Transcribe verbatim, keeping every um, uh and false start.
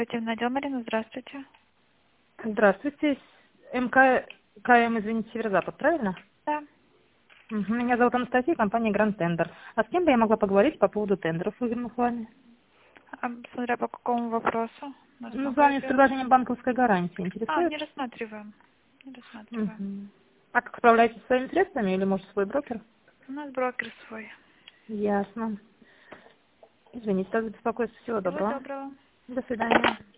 Оперативный отдел, Марина, здравствуйте. Здравствуйте. МК, КМ, извините, Северо-Запад, правильно? Да. Мгм. Меня зовут Анастасия, компания Гранд Тендер. А с кем бы я могла поговорить по поводу тендеров, выигранных вами? А, смотря по какому вопросу. У нас Ну, много звоню с операций. предложением банковской гарантии. А, Интересует? не рассматриваем. Не рассматриваем. Мгм. А как справляетесь с своими средствами или, может, свой брокер? У нас брокер свой. Ясно. Извините, так за беспокойство. Всего Всего доброго. доброго. До свидания.